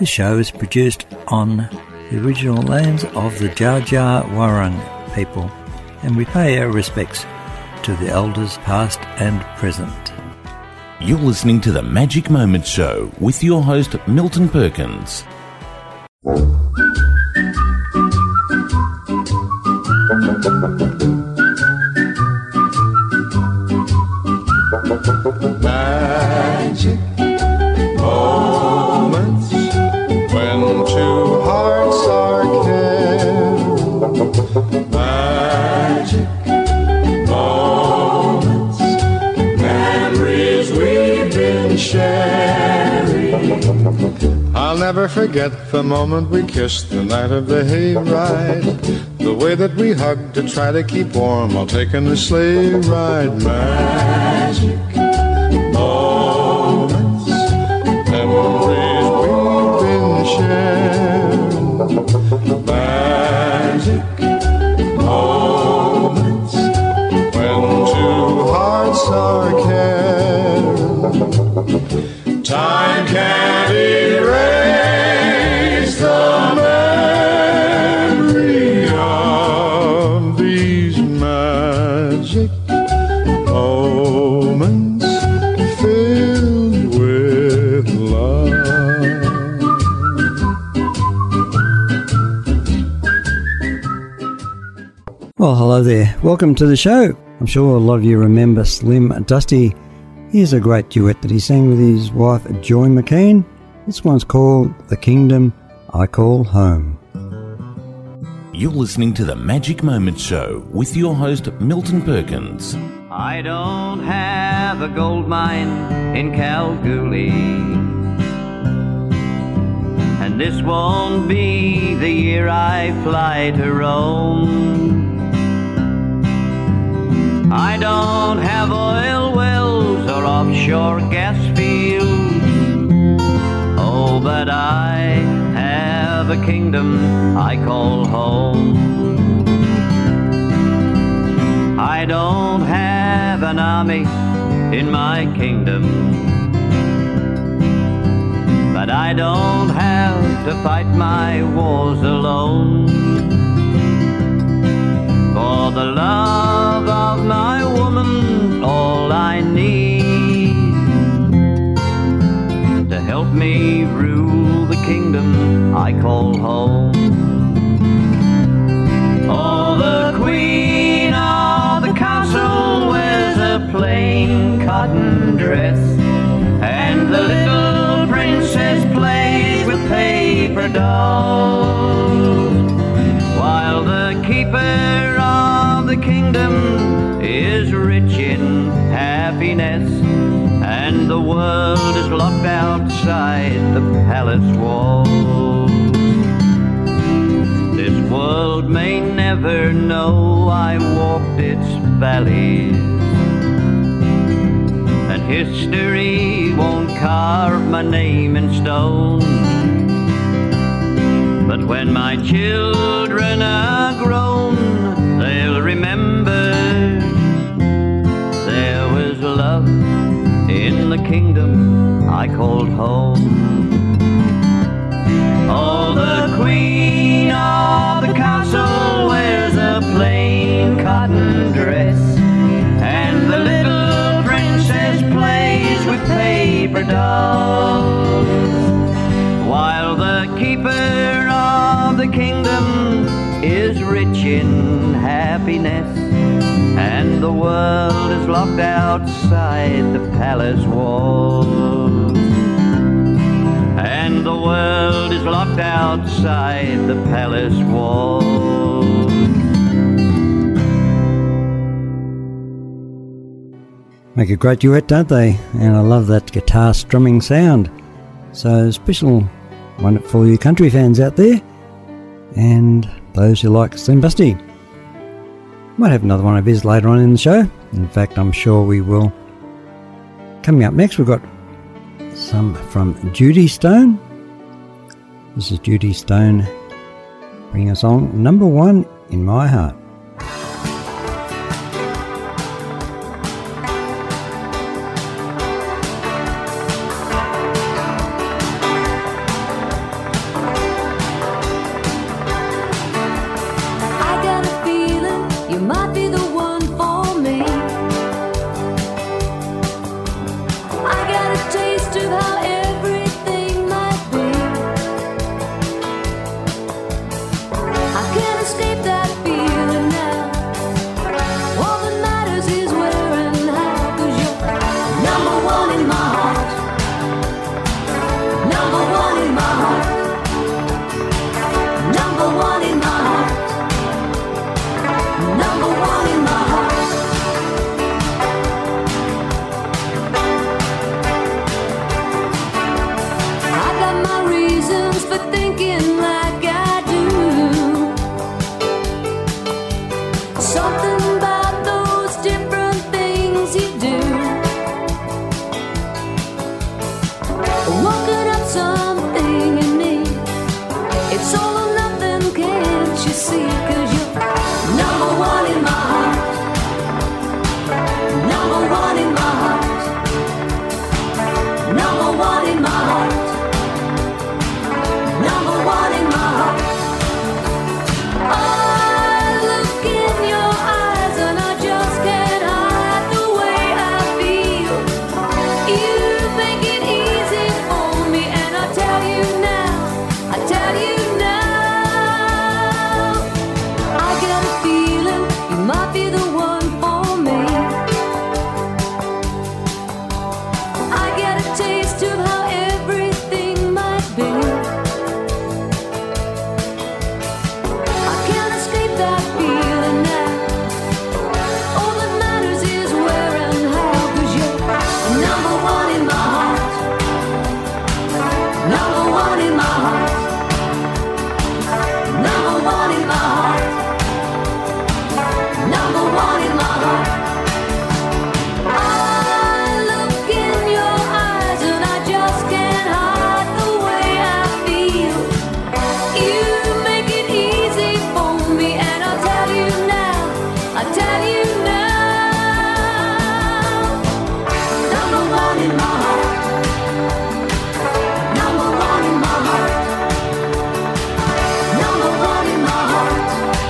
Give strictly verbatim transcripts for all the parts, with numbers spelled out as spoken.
This show is produced on the original lands of the Dja Dja Wurrung people, and we pay our respects to the elders past and present. You're listening to the Magic Moments Show with your host Milton Perkins. Magic moments when two hearts are kin. Magic moments, memories we've been sharing. I'll never forget the moment we kissed the night of the hayride. The way that we hugged to try to keep warm while taking the sleigh ride. Magic moments, memories we've been sharing. Magic moments when two hearts are caring. Time can't erase the memory of these magic moments filled with love. Well, hello there. Welcome to the show. I'm sure a lot of you remember Slim Dusty. Here's a great duet that he sang with his wife Joy McKean. This one's called The Kingdom I Call Home. You're listening to the Magic Moments Show with your host Milton Perkins. I don't have a gold mine in Kalgoorlie, and this won't be the year I fly to Rome. I don't have oil wells or offshore gas fields, oh, but I have a kingdom I call home. I don't have an army in my kingdom, but I don't have to fight my wars alone. For the love of my woman, all I need to help me rule the kingdom I call home. Oh, the queen of the castle wears a plain cotton dress, and the little princess plays with paper dolls, while the keeper of the kingdom is rich in happiness, and the world is locked outside the palace walls. This world may never know I walked its valleys, and history won't carve my name in stone. But when my children are grown, they'll remember there was love in the kingdom I called home. Oh, the queen of the castle wears a plain cotton dress, and the little princess plays with paper dolls, while the keeper of the kingdom is rich in happiness, and the world is locked outside the palace walls. And the world is locked outside the palace walls. Make a great duet, don't they? And I love that guitar strumming sound. So special one for you country fans out there, and those who like Slim Dusty. Might have another one of his later on in the show. In fact, I'm sure we will. Coming up next, we've got some from Judy Stone. This is Judy Stone bringing us on number one in my heart. for thinking like I do. Something about those different things you do. Woken up something in me. It's all or nothing, can't you see? 'Cause you're number one in my heart. Number one in my heart. Number one in my heart. Number one in my heart. I look in your eyes and I just can't hide the way I feel. You make it easy for me, and I tell you now, I tell you now, I got a feeling you might be the one for me. I get a taste of how everything might be. I can't escape that feeling now. All that matters is where and how. 'Cause you're number one in my heart. Number one in my heart. Number one in my heart. Number one in my heart. I look in your eyes and I just can't hide the way I feel. You make it easy for me, and I'll tell you now, I tell you now, number one in my heart. Number one in my heart. Number one in my heart.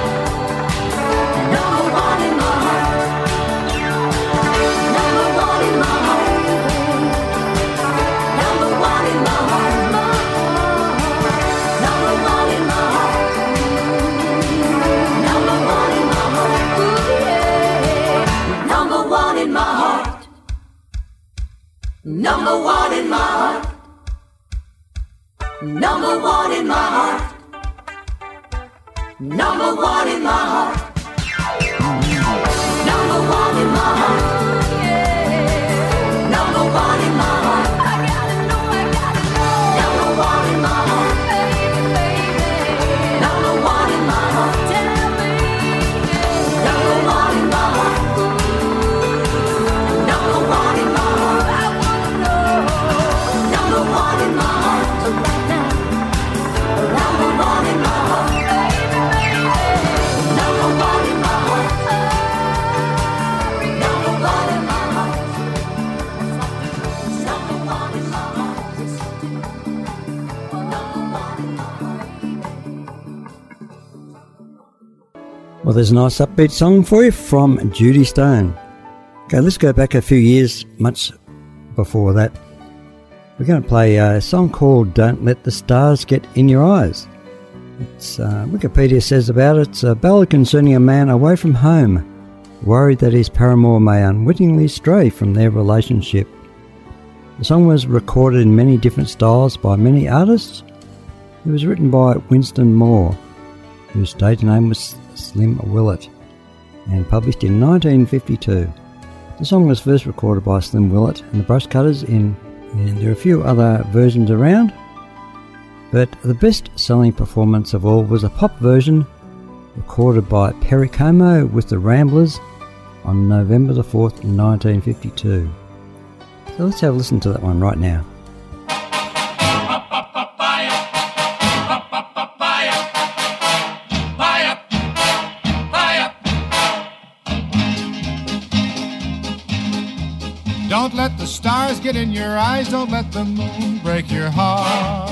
Number one in my heart. Number one in my heart. Number one in my heart. Number one in my heart. Number one in my heart. Ooh, yeah. Number one in my heart. Number one in my heart. Number one in my heart. Number one in my heart. Number one in my heart. Number one in my heart. I gotta know, I gotta know. Number one in my heart. Baby, baby. Number one in my heart. Tell me. Number one in my heart. Number one in my heart. I wanna know. Number one in my heart. Right now. Number one in my heart. Baby, baby. Number one in my heart. Number one in my heart. Number one in my heart. Number one in my heart. Well, there's a nice upbeat song for you from Judy Stone. Okay, let's go back a few years, much before that. We're going to play a song called Don't Let the Stars Get in Your Eyes. It's, uh, Wikipedia says about it, it's a ballad concerning a man away from home, worried that his paramour may unwittingly stray from their relationship. The song was recorded in many different styles by many artists. It was written by Winston Moore, whose stage name was Slim Willett, and published in nineteen fifty-two. The song was first recorded by Slim Willett and the Brushcutters in, and there are a few other versions around, but the best-selling performance of all was a pop version recorded by Perry Como with the Ramblers on November the fourth, nineteen fifty-two. So let's have a listen to that one right now. Don't let the stars get in your eyes, don't let the moon break your heart.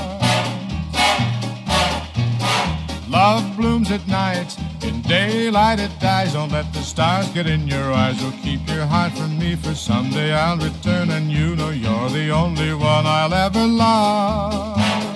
Love blooms at night, in daylight it dies. Don't let the stars get in your eyes, or keep your heart from me, for someday I'll return and you know you're the only one I'll ever love.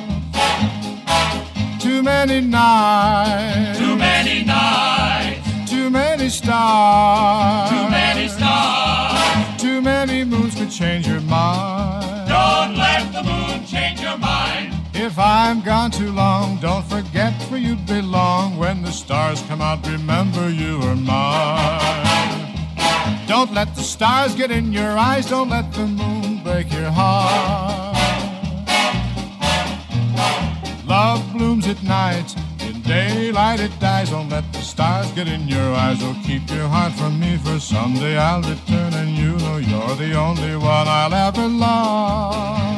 Too many nights, Too many nights, too many stars, too many stars. too many moons could change your mind. Don't let the moon change your mind. If I'm gone too long, don't forget where you belong. When the stars come out, remember you are mine. Don't let the stars get in your eyes, don't let the moon break your heart. Love blooms at night. In daylight it dies. Don't let the stars get in your eyes. Oh, keep your heart from me, for someday I'll return, and you know you're the only one I'll ever love.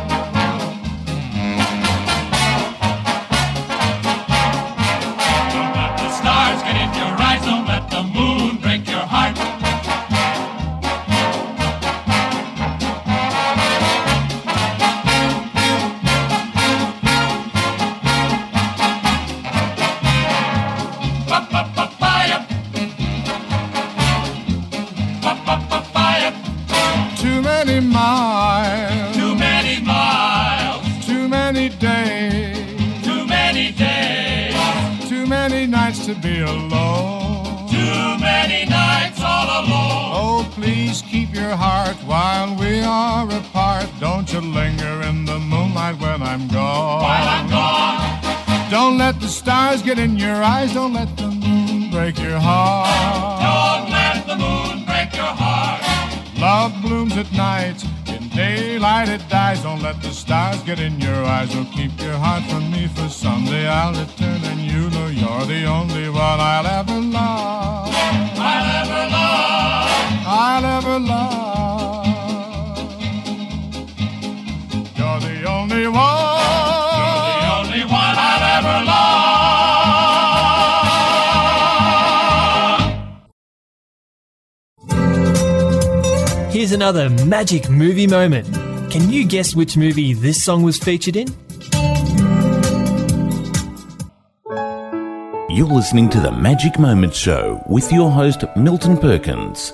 Don't let the stars get in your eyes. Don't let the moon break your heart. Too many miles, Too many miles, too many days, too many days, too many nights to be alone. too many nights all alone. Oh, please keep your heart while we are apart. Don't you linger in the moonlight when I'm gone. While I'm gone, Don't let the stars get in your eyes. Don't let the moon break your heart. don't let the moon break your heart. Love blooms at night. In daylight it dies. Don't let the stars get in your eyes. Oh, keep your heart from me, for someday I'll return, and you know you're the only one I'll ever love. I'll ever love. I'll ever love. You're the only one. You're the only one I'll ever love. Here's another magic movie moment. Can you guess which movie this song was featured in? You're listening to the Magic Moment Show with your host, Milton Perkins.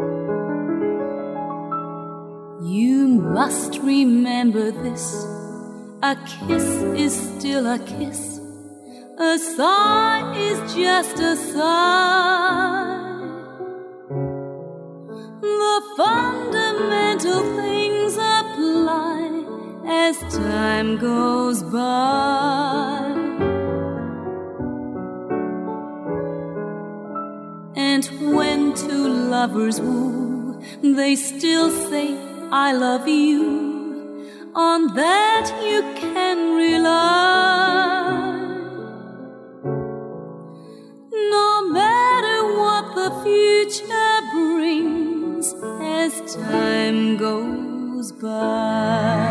You must remember this. A kiss is still a kiss. A sigh is just a sigh. The fundamental things apply as time goes by. And when two lovers woo, they still say, I love you. On that you can rely. No matter what the future brings as time goes by.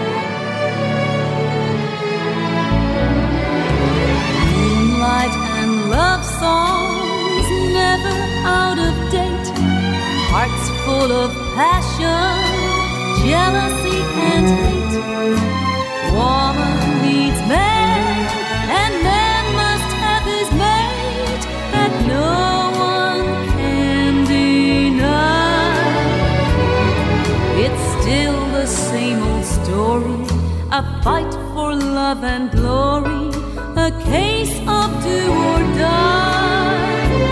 Moonlight and love songs never out of date. Hearts full of passion, jealousy and hate. Woman needs man, and man must have his mate that no one can deny. It's still the same old story, a fight for love and glory, a case of do or die.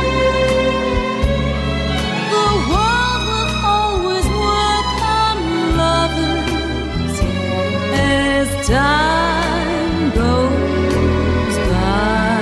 The world will always welcome lovers as time goes by.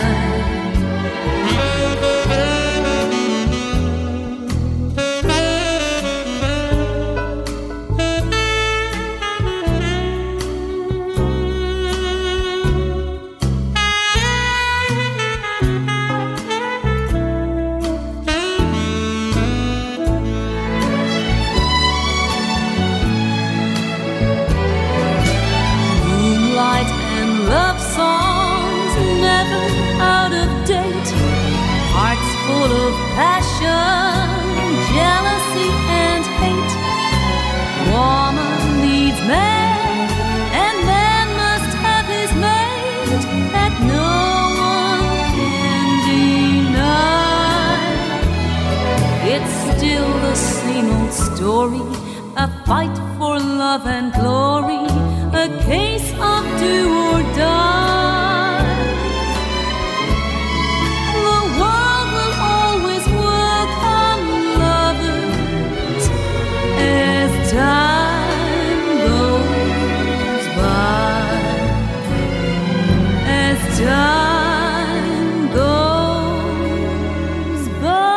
Moonlight and love songs never out of date. Hearts full of passion, jealousy and hate. Woman needs man, and man must have his mate that no one can deny. It's still the same old story, a fight for love and glory, a case of do or die. The world will always welcome lovers as time goes by. As time goes by.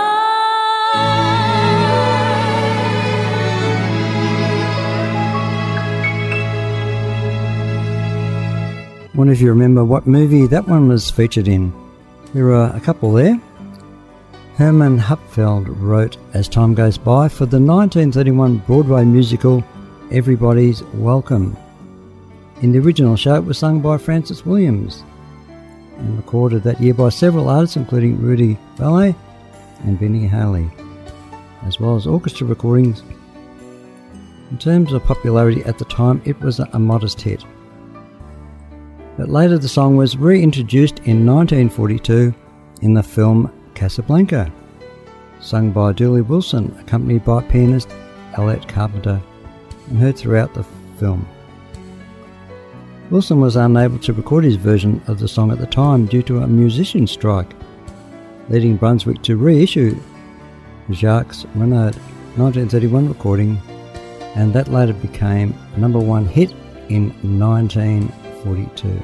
Wonder if you remember what movie that one was featured in. There are a couple there. Herman Hupfeld wrote As Time Goes By for the nineteen thirty-one Broadway musical Everybody's Welcome. In the original show, it was sung by Francis Williams and recorded that year by several artists including Rudy Vallee and Benny Haley, as well as orchestra recordings. In terms of popularity at the time, it was a modest hit. But later the song was reintroduced in nineteen forty-two in the film Casablanca, sung by Dooley Wilson, accompanied by pianist Elliot Carpenter, and heard throughout the film. Wilson was unable to record his version of the song at the time due to a musician strike, leading Brunswick to reissue Jacques Renard nineteen thirty-one recording, and that later became a number one hit in nineteen forty-two.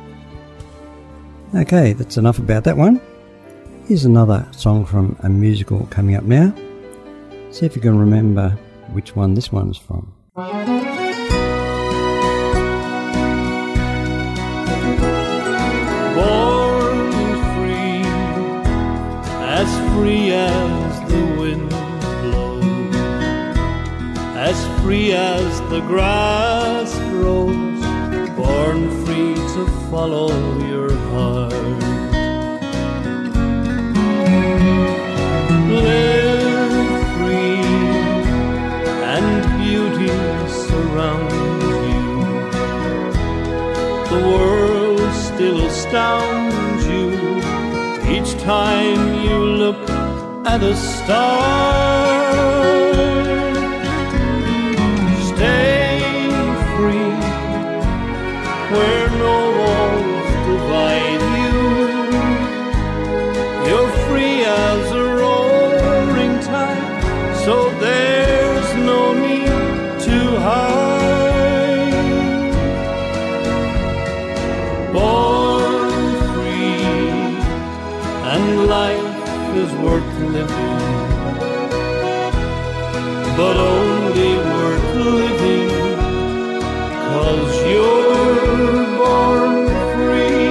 Okay, that's enough about that one. Here's another song from a musical coming up now. See if you can remember which one this one's from. Born free, as free as the wind blows, as free as the grass grows, born free to follow your heart. Live free and beauty surrounds you. The world still astounds you each time you look at a star. Stay free where no walls divide you. You're free as a roaring tide, so there's no need to hide. Born free, and life is worth living, but only worth living 'cause you're born free.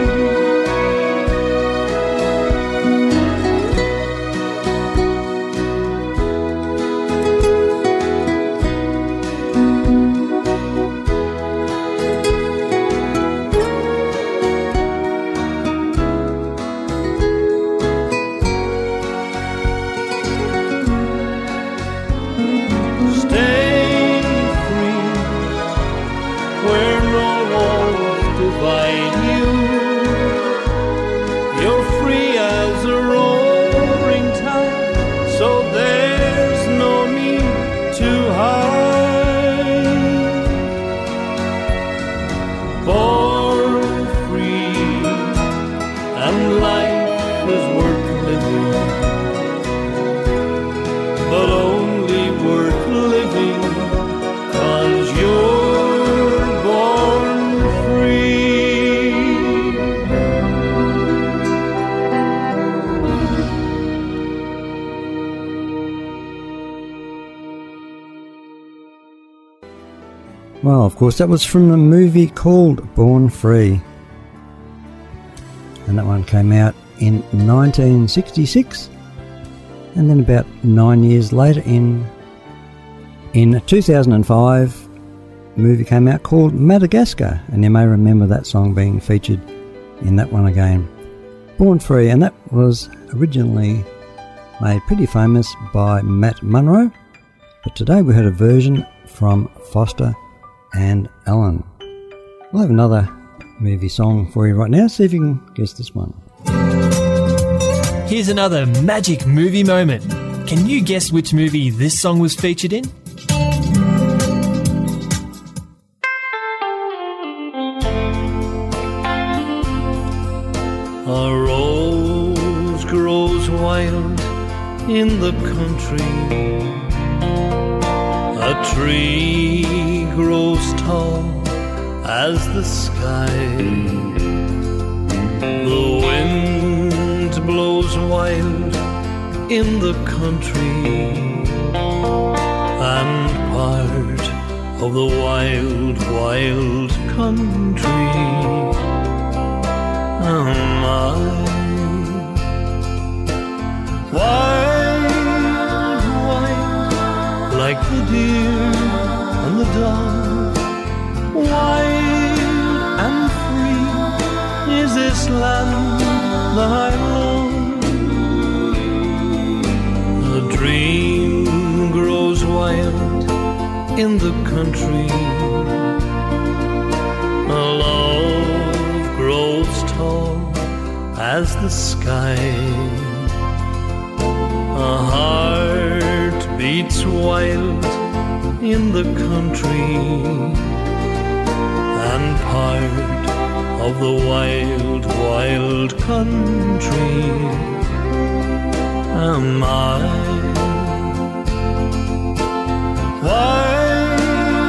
Well, of course, that was from the movie called Born Free. And that one came out in nineteen sixty-six. And then about nine years later, in in two thousand five, a movie came out called Madagascar. And you may remember that song being featured in that one again. Born Free, and that was originally made pretty famous by Matt Monro. But today we heard a version from Foster and Allen. We'll have another movie song for you right now. See if you can guess this one. Here's another magic movie moment. Can you guess which movie this song was featured in? A rose grows wild in the country. A tree grows tall as the sky. The wind blows wild in the country, and part of the wild, wild country am I. Wild, wild, like the deer and the dove, wild and free is this land that I love. The dream grows wild in the country, a love grows tall as the sky, a heart beats wild in the country, and part of the wild, wild country am I. Wild,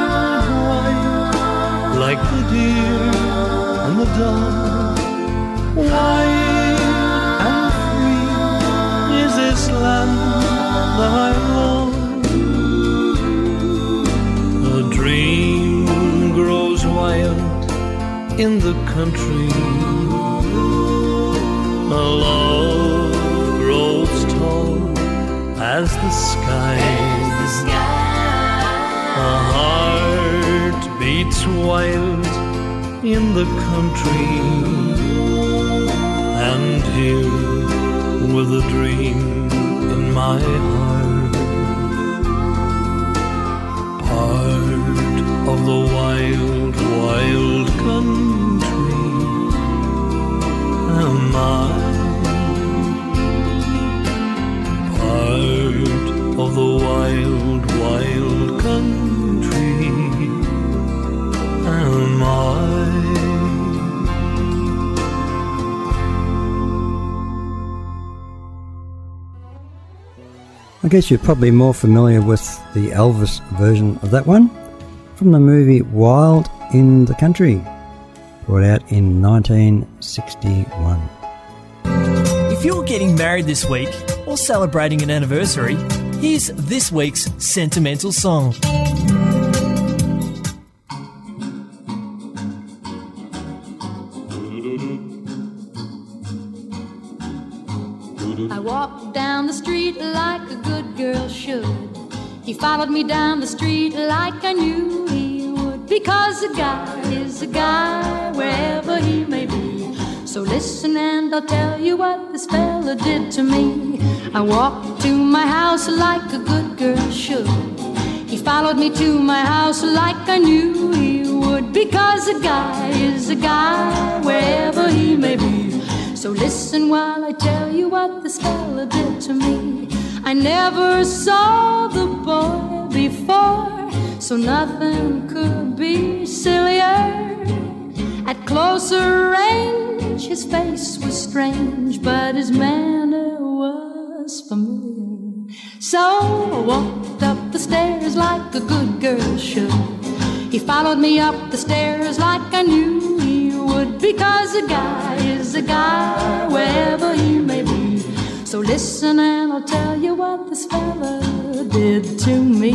wild, like the deer and the dove, wild and free is this land that I love. A dream grows wild in the country, a love grows tall as the sky. A heart beats wild in the country, and here with a dream in my heart, part of the wild, wild country am I. Part of the wild, wild country am I. I guess you're probably more familiar with the Elvis version of that one from the movie Wild in the Country, brought out in nineteen sixty-one. If you're getting married this week or celebrating an anniversary, here's this week's sentimental song. I walked down the street like a good girl should. He followed me down the street like I knew he would, because a guy is a guy wherever he may be. So listen and I'll tell you what this fella did to me. I walked to my house like a good girl should. He followed me to my house like I knew he would, because a guy is a guy wherever he may be. So listen while I tell you what this fella did to me. I never saw the boy before, so nothing could be sillier. At closer range, his face was strange, but his manner was familiar. So I walked up the stairs like a good girl should. He followed me up the stairs like I knew he would, because a guy is a guy wherever he may be. So listen and I'll tell you what this fella did to me.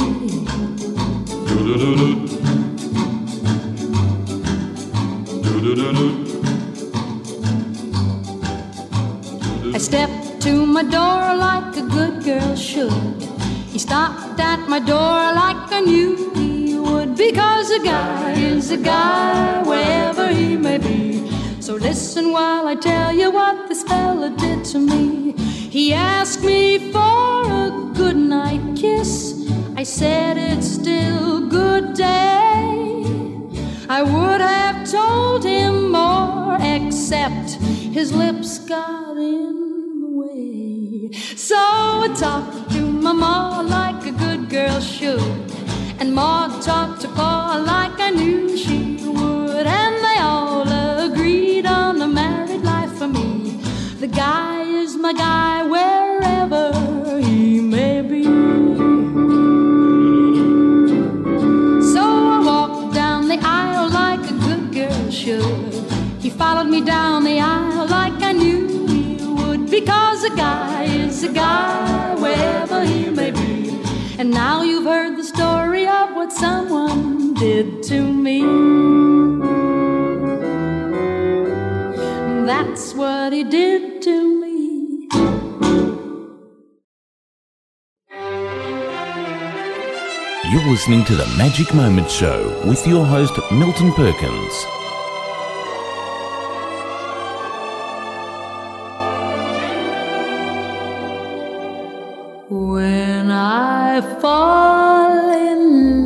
I stepped to my door like a good girl should. He stopped at my door like I knew he would, because a guy is a guy wherever he may be. So listen while I tell you what this fella did to me. He asked me for a goodnight kiss. I said it's still good day. I would have told him more, except his lips got in the way. So I talked to my ma like a good girl should, and ma talked to pa like I knew she would, and they all agreed on a married life for me. The guy is my guy wherever he may be. So I walked down the aisle like a good girl should. He followed me down the aisle like I knew he would, because a guy is a guy wherever he may be. And now you've heard the story of what someone did to me. That's what he did to me. You're listening to the Magic Moment Show with your host, Milton Perkins. When I fall in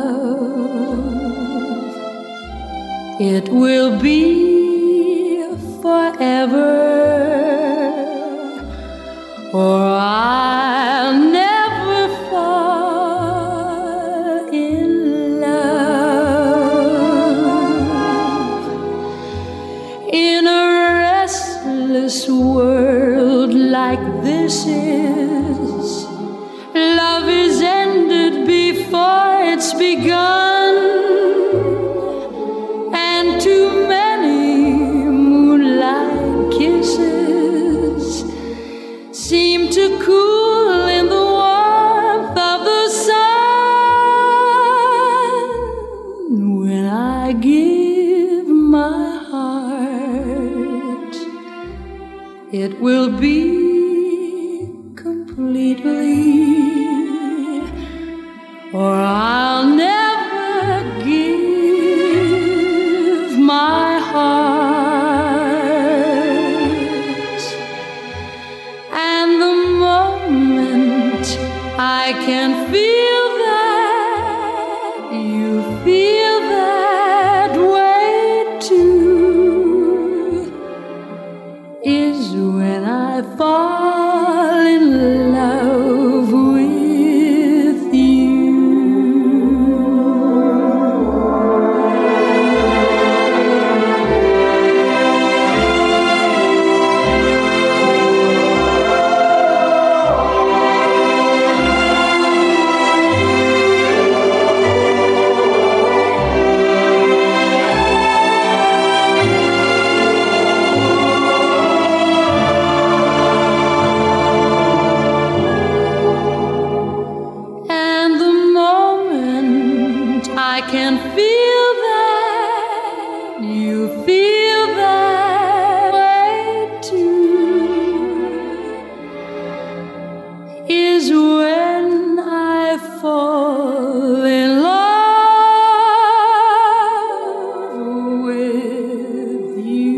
love, it will be forever, or I'll never fall in love. In a restless world like this is, love is ended before it's begun, and too many moonlight kisses seem to cool in the warmth of the sun. When I give my heart, it will be completely, or I'll never give my heart. And the moment I can feel that you feel that way too is when I fall in love with you. And the moment I can feel that you feel that way too is when I fall in love with you.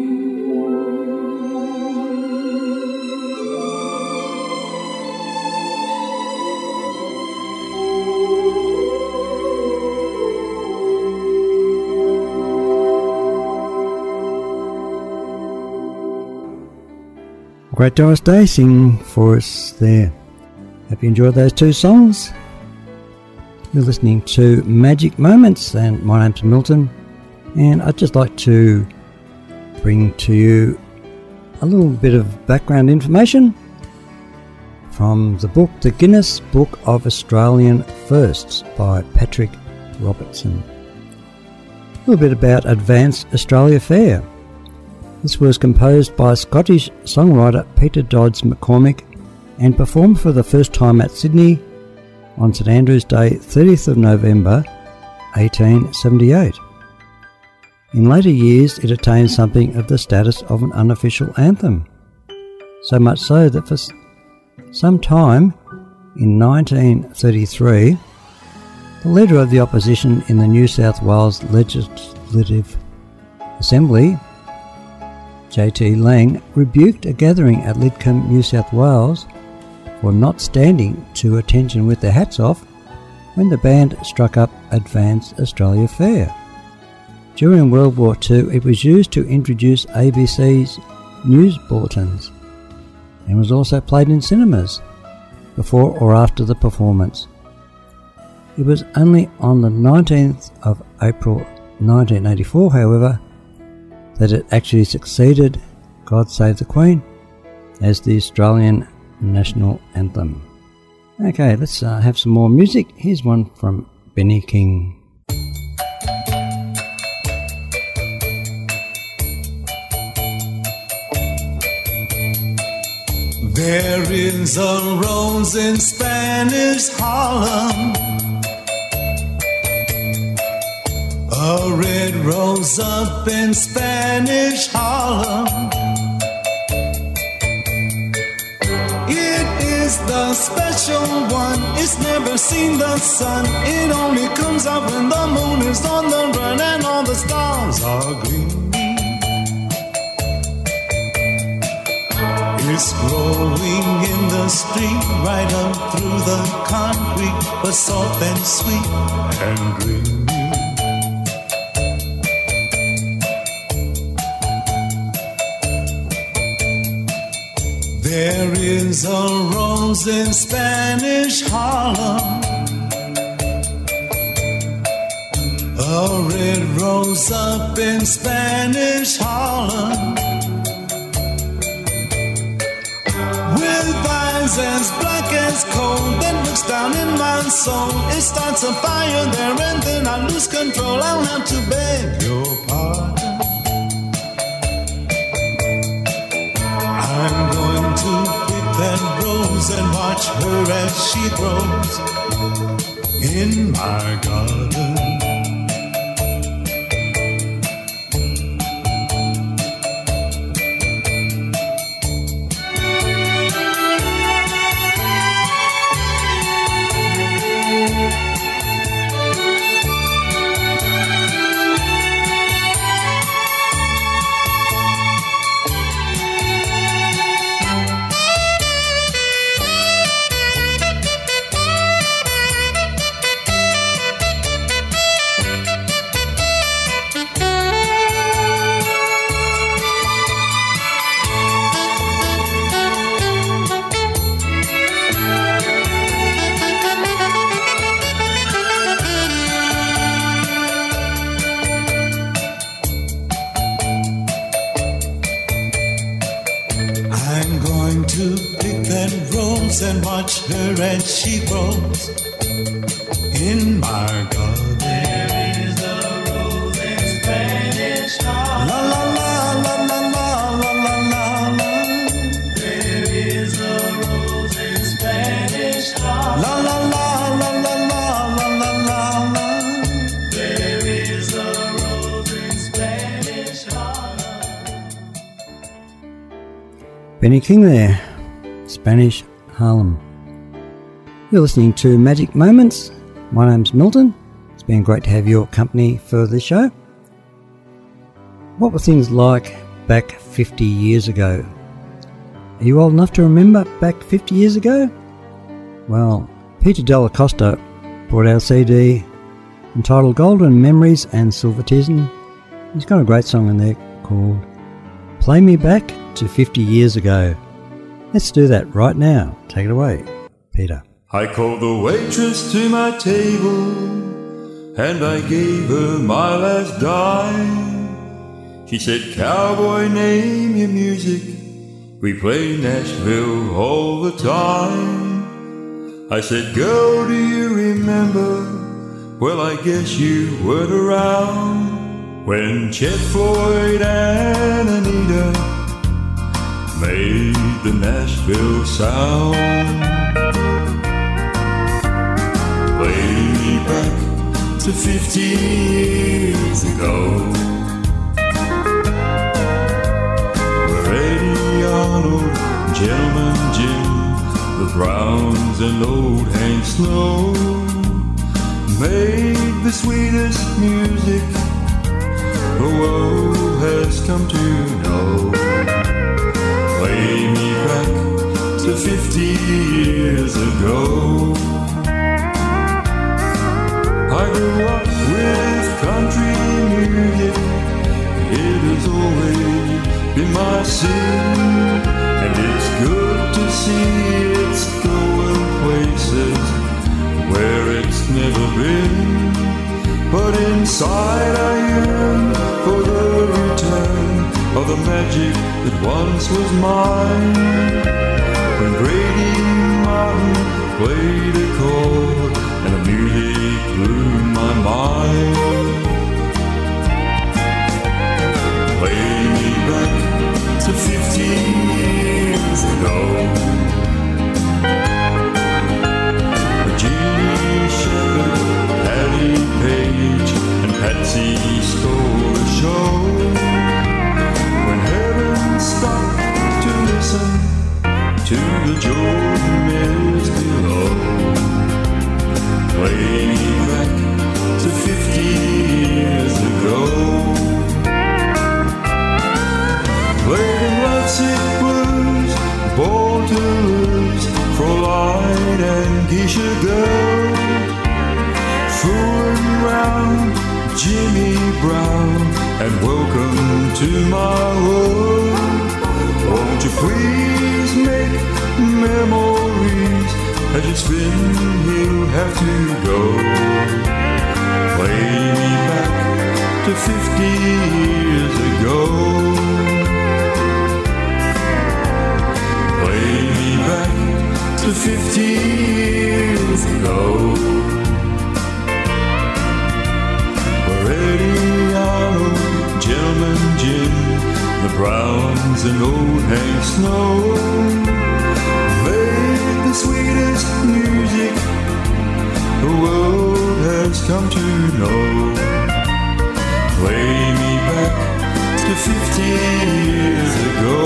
Great Doris Day singing for us there. Hope you enjoyed those two songs. You're listening to Magic Moments, and my name's Milton, and I'd just like to bring to you a little bit of background information from the book The Guinness Book of Australian Firsts by Patrick Robertson. A little bit about Advance Australia Fair. This was composed by Scottish songwriter Peter Dodds McCormick and performed for the first time at Sydney on St Andrew's Day, thirtieth of November eighteen seventy-eight. In later years it attained something of the status of an unofficial anthem, so much so that for some time in nineteen thirty-three the leader of the opposition in the New South Wales Legislative Assembly, J T Lang, rebuked a gathering at Lidcombe, New South Wales for not standing to attention with their hats off when the band struck up Advance Australia Fair. During World War Two it was used to introduce A B C's news bulletins and was also played in cinemas before or after the performance. It was only on the nineteenth of April nineteen eighty-four, however, that it actually succeeded God Save the Queen as the Australian national anthem. Okay, let's uh, have some more music. Here's one from Benny King. There is a rose in Spanish Harlem, a red rose up in Spanish Harlem. It is the special one, it's never seen the sun. It only comes out when the moon is on the run and all the stars are green. It's growing in the street right up through the concrete, but soft and sweet and green. There is a rose in Spanish Harlem, a red rose up in Spanish Harlem, with eyes as black as coal that looks down in my soul. It starts a fire there and then I lose control. I'll have to beg your pardon. I'm going to pick that rose and watch her as she grows in my garden. And watch her as she grows in my garden. There is a rose in Spanish Harlem. La la la la la la la la la. There is a rose in Spanish Harlem. La la la la la la la la la la. There is a rose in Spanish Harlem. Benny King there, Spanish Harlem. You're listening to Magic Moments. My name's Milton. It's been great to have your company for this show. What were things like back fifty years ago? Are you old enough to remember back fifty years ago? Well, Peter Della Costa brought out a C D entitled Golden Memories and Silvertism. He's got a great song in there called Play Me Back to fifty years ago. Let's do that right now. Take it away, Peter. I called the waitress to my table and I gave her my last dime. She said, "Cowboy, name your music. We play Nashville all the time." I said, "Girl, do you remember? Well, I guess you weren't around when Chet Floyd and Anita made the Nashville sound." Play me back to fifty years ago, where Eddie Arnold, Gentleman Jim, the Browns and old Hank Snow made the sweetest music the world has come to know. Play me back to fifty years ago. I grew up with country music. It has always been my sin, and it's good to see it's going places where it's never been. But inside I yearn for the return of the magic that once was mine, when Grady Martin played a chord and the music blew my mind. Play me back to fifteen years ago. to the Jordan mills below. Play me back to fifty years ago. Play them lovesick blues, born to lose, Fraulein and Geisha girl. Fooling round Jimmy Brown, and welcome to my world. Won't you please make memories? As you spin, you'll have to go. Play me back to fifty years ago. Play me back to fifty years ago. Eddie Arnold, Gentleman Jim, the Browns and old Hank Snow played the sweetest music the world has come to know. Play me back to fifty years ago.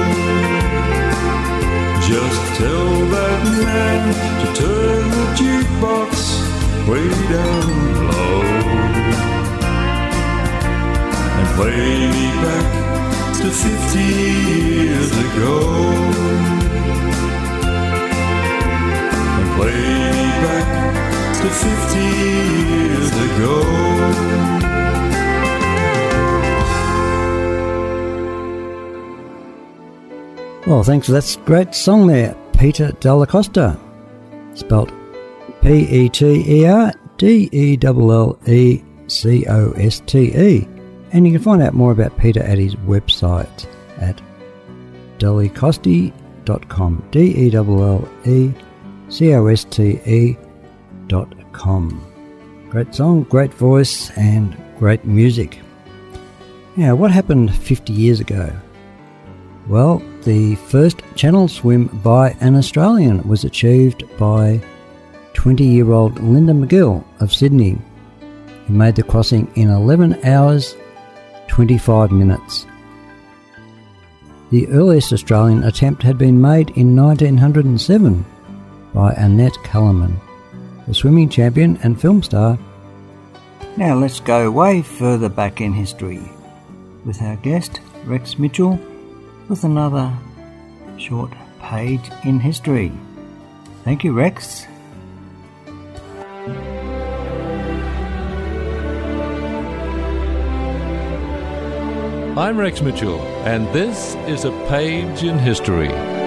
Just tell that man to turn the jukebox way down low. Play me back to fifty years ago. And play me back to fifty years ago. Well, thanks for that great song there, Peter Della Costa. Spelt P E T E R D E L L E C O S T E. And you can find out more about Peter at his website at dellecoste dot com. D E L L E C O S T E dot com. Great song, great voice, and great music. Now, what happened fifty years ago? Well, the first channel swim by an Australian was achieved by twenty-year-old Linda McGill of Sydney, who made the crossing in eleven hours twenty-five minutes. The earliest Australian attempt had been made in nineteen oh seven by Annette Kellerman, the swimming champion and film star. Now let's go way further back in history with our guest Rex Mitchell with another short page in history. Thank you, Rex. I'm Rex Mitchell, and this is a page in history.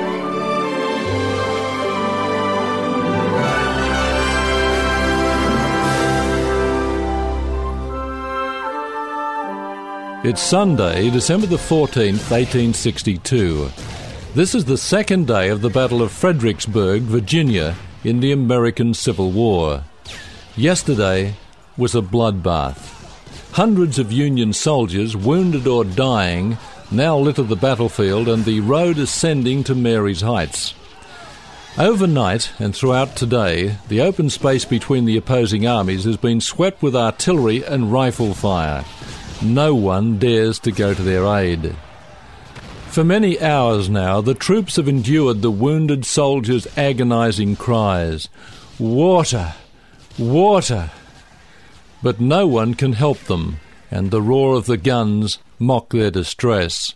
It's Sunday, December the fourteenth, eighteen sixty-two. This is the second day of the Battle of Fredericksburg, Virginia, in the American Civil War. Yesterday was a bloodbath. Hundreds of Union soldiers, wounded or dying, now litter the battlefield and the road ascending to Mary's Heights. Overnight and throughout today, the open space between the opposing armies has been swept with artillery and rifle fire. No one dares to go to their aid. For many hours now, the troops have endured the wounded soldiers' agonizing cries, "Water! Water!" But no one can help them, and the roar of the guns mock their distress.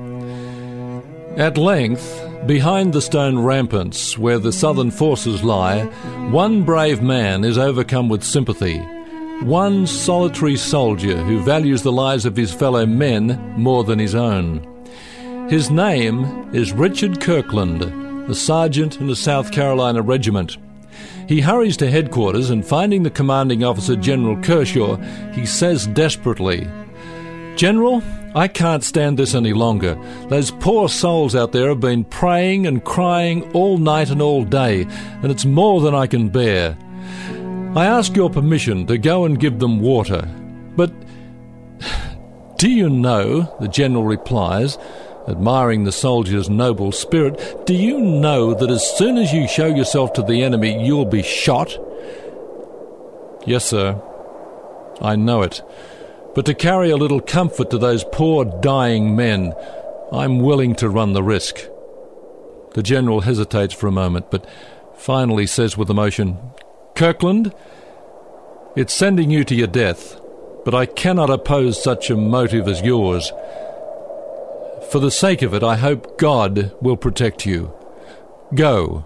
At length, behind the stone ramparts where the southern forces lie, one brave man is overcome with sympathy, one solitary soldier who values the lives of his fellow men more than his own. His name is Richard Kirkland, a sergeant in the South Carolina Regiment. He hurries to headquarters and, finding the commanding officer, General Kershaw, he says desperately, "General, I can't stand this any longer. Those poor souls out there have been praying and crying all night and all day, and it's more than I can bear. I ask your permission to go and give them water. But do you know," the general replies, admiring the soldier's noble spirit, "do you know that as soon as you show yourself to the enemy, you'll be shot?" "Yes, sir, I know it. But to carry a little comfort to those poor dying men, I'm willing to run the risk." The General hesitates for a moment, but finally says with emotion, "Kirkland, it's sending you to your death, but I cannot oppose such a motive as yours. For the sake of it, I hope God will protect you. Go."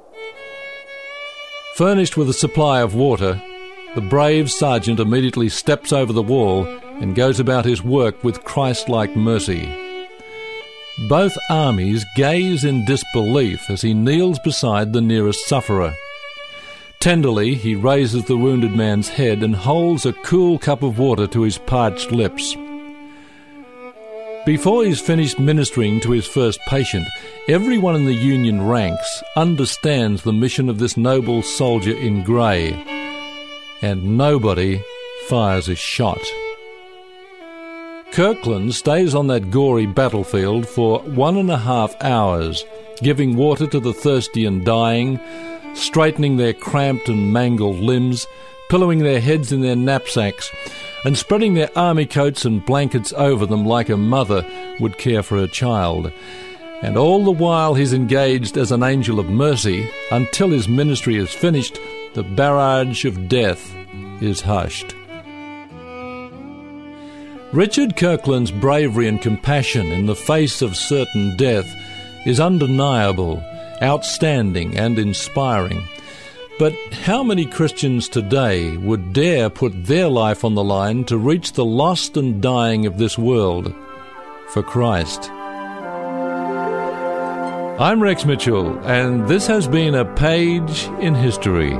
Furnished with a supply of water, the brave sergeant immediately steps over the wall and goes about his work with Christ-like mercy. Both armies gaze in disbelief as he kneels beside the nearest sufferer. Tenderly, he raises the wounded man's head and holds a cool cup of water to his parched lips. Before he's finished ministering to his first patient, everyone in the Union ranks understands the mission of this noble soldier in grey, and nobody fires a shot. Kirkland stays on that gory battlefield for one and a half hours, giving water to the thirsty and dying, straightening their cramped and mangled limbs, pillowing their heads in their knapsacks, and spreading their army coats and blankets over them like a mother would care for her child. And all the while he's engaged as an angel of mercy, until his ministry is finished, the barrage of death is hushed. Richard Kirkland's bravery and compassion in the face of certain death is undeniable, outstanding and inspiring. But how many Christians today would dare put their life on the line to reach the lost and dying of this world for Christ? I'm Rex Mitchell, and this has been A Page in History.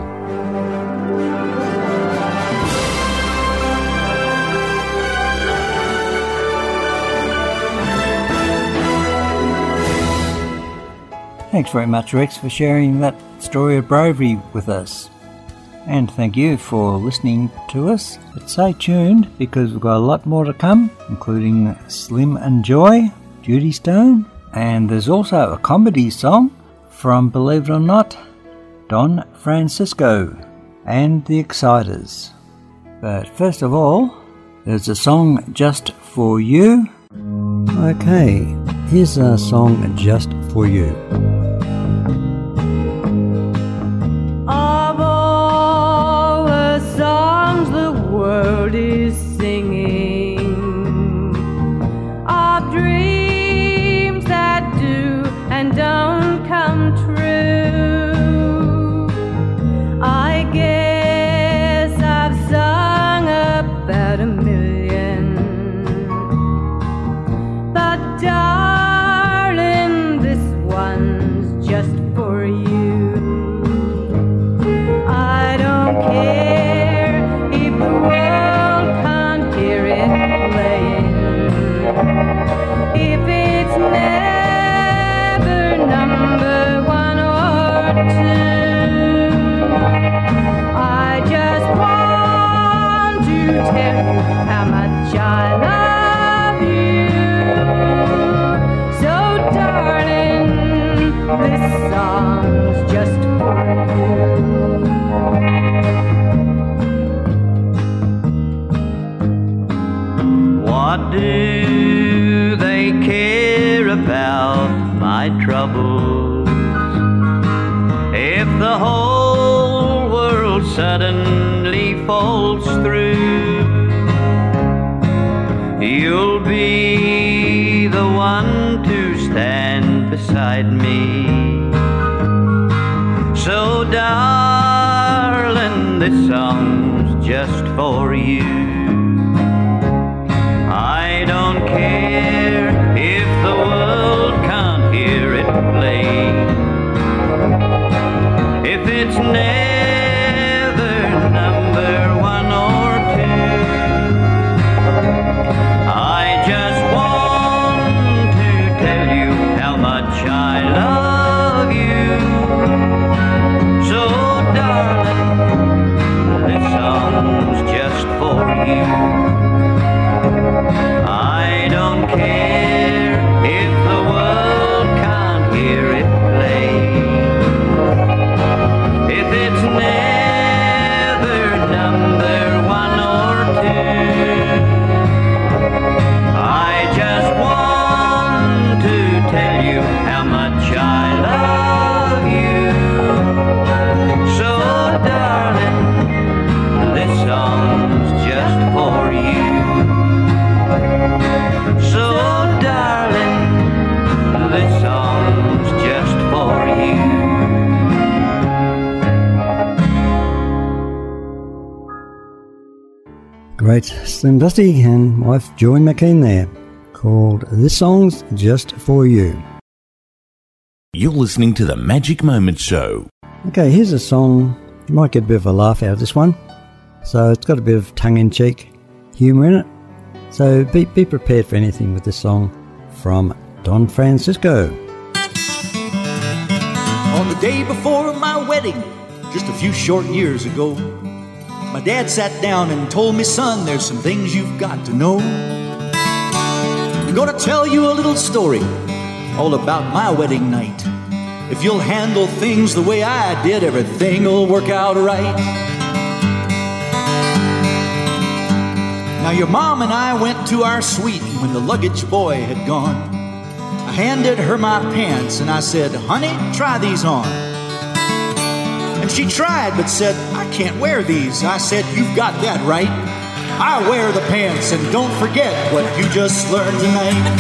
Thanks very much, Rex, for sharing that story of bravery with us. And thank you for listening to us. But stay tuned, because we've got a lot more to come, including Slim and Joy, Judy Stone, and there's also a comedy song from, believe it or not, Don Francisco and the Exciters. But first of all, there's a song just for you. Okay, here's a song just for you. Of all the songs the world is singing, of dreams that do and don't come true, I guess I've sung about a million. But darling, this one's just for you. I don't care if the world can't hear it playing, if it's never number one or two. I just want to tell you how much I love you. So darling, this song's just for you. What do they care about my troubles if the whole world suddenly falls through? You'll be the one to stand beside me. So darling, this song's just for you. I don't care if the world can't hear it play, if it's never number one or two. I just want to tell you how much I love you. So darling, this song's just for you. I don't care if the world can't hear it play, if it's never number one or two. I just want to tell you how much I love you. Great Slim Dusty and wife Joy McKean there, called This Song's Just For You. You're listening to the Magic Moments Show. Okay, here's a song, you might get a bit of a laugh out of this one. So it's got a bit of tongue-in-cheek humour in it. So be, be prepared for anything with this song from Don Francisco. On the day before my wedding, just a few short years ago, my dad sat down and told me, son, there's some things you've got to know. I'm gonna tell you a little story all about my wedding night. If you'll handle things the way I did, everything will work out right. Now your mom and I went to our suite, and when the luggage boy had gone, I handed her my pants and I said, honey, try these on. And she tried but said, I can't wear these. I said, you've got that right. I wear the pants, and don't forget what you just learned tonight.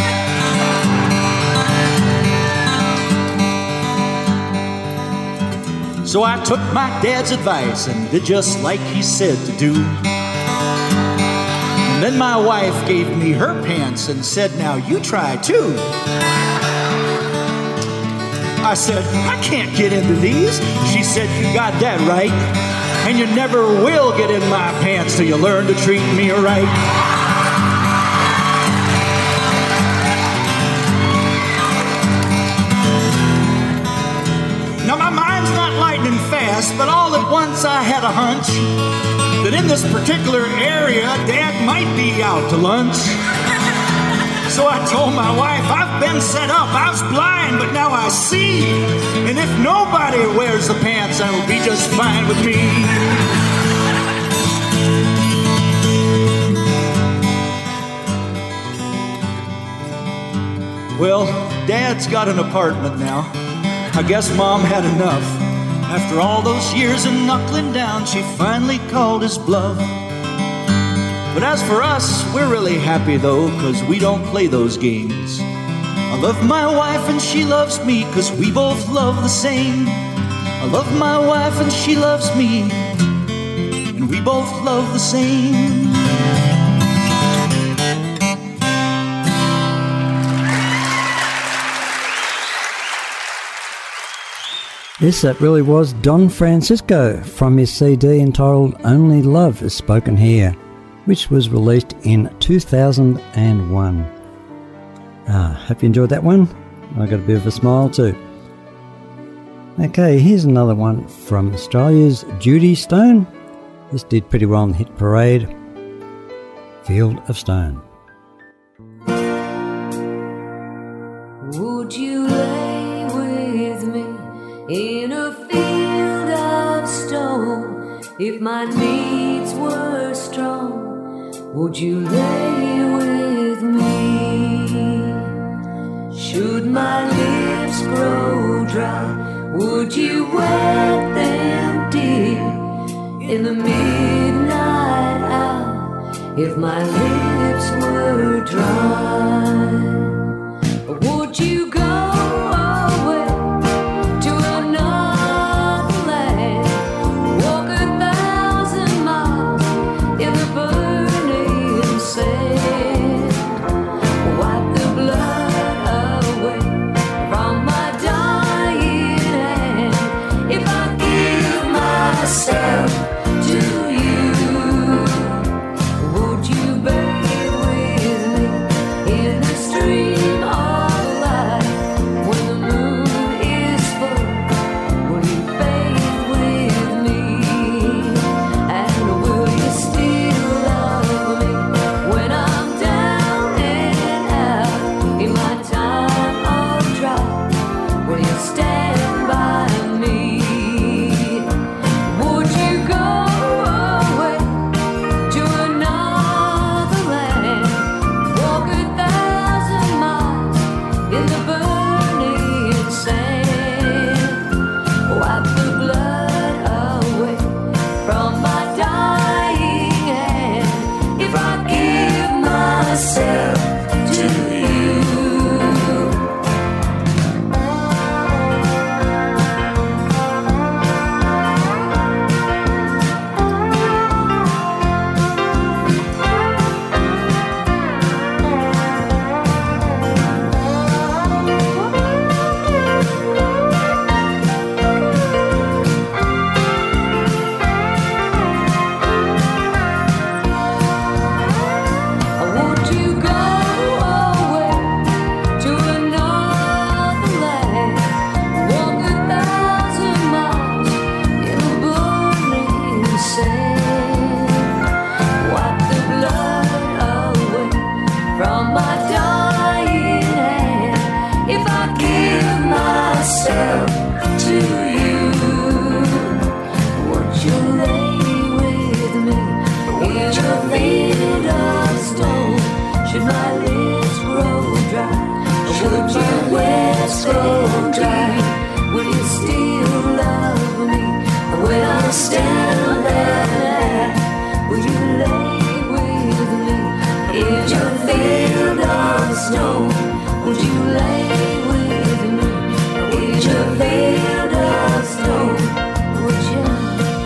So I took my dad's advice and did just like he said to do. And then my wife gave me her pants and said, now you try too. I said, I can't get into these. She said, you got that right. And you never will get in my pants till you learn to treat me right. Now my mind's not lightning fast, but all at once I had a hunch that in this particular area, Dad might be out to lunch. So I told my wife, I've been set up, I was blind, but now I see. And if nobody wears the pants, it'll be just fine with me. Well, Dad's got an apartment now. I guess Mom had enough. After all those years of knuckling down, she finally called his bluff. But as for us, we're really happy though, 'cause we don't play those games. I love my wife and she loves me, 'cause we both love the same. I love my wife and she loves me, and we both love the same. Yes, that really was Don Francisco from his C D entitled Only Love Is Spoken Here, which was released in two thousand one. Ah, hope you enjoyed that one. I got a bit of a smile too. Okay, here's another one from Australia's Judy Stone. This did pretty well on the hit parade. Field of Stone. Would you lay with me in a field of stone? If my needs were strong, would you lay with me? Should my lips grow dry, would you wet them, dear, in the midnight hour? If my lips were dry, would you go away to another land, walk a thousand miles in the burning sand, wipe the blood away from my dying hand? If I give myself to you, would you bathe with me in the street eyes go dry, will you still love me? When I stand there, will you lay with me? Is your field of snow, would you lay with me? Is your field of snow, would you?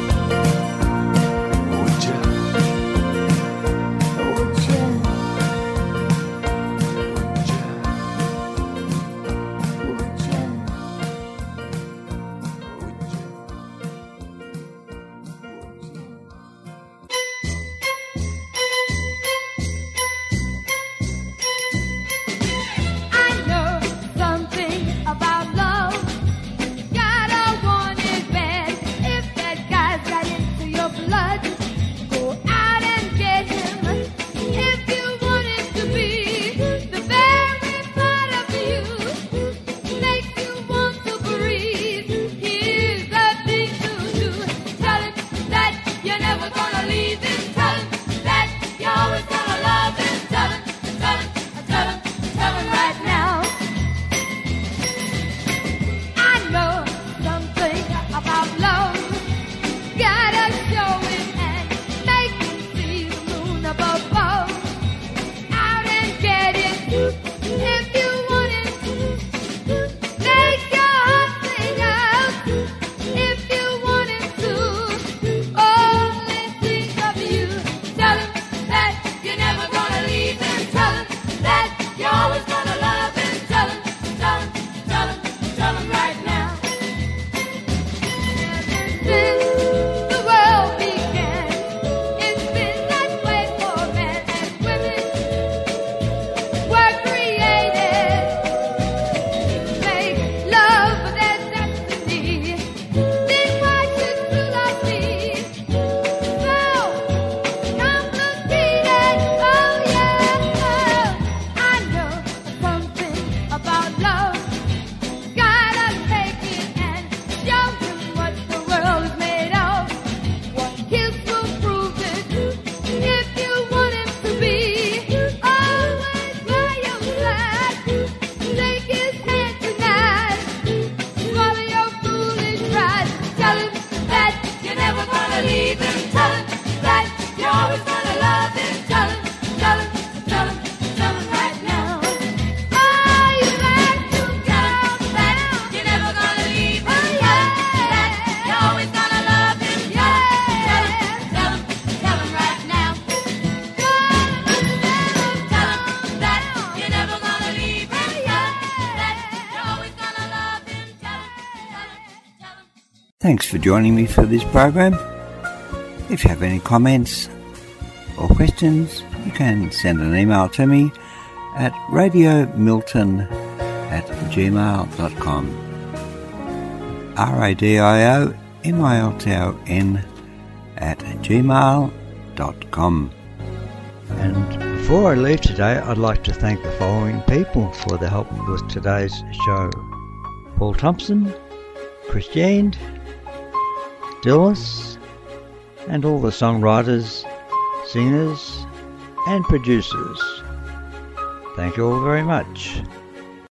Thanks for joining me for this program. If you have any comments or questions, you can send an email to me at radiomilton at gmail dot com. R A D I O M I L T O N at gmail dot com. And before I leave today, I'd like to thank the following people for their help with today's show: Paul Thompson, Christiane, Dillis, and all the songwriters, singers, and producers. Thank you all very much.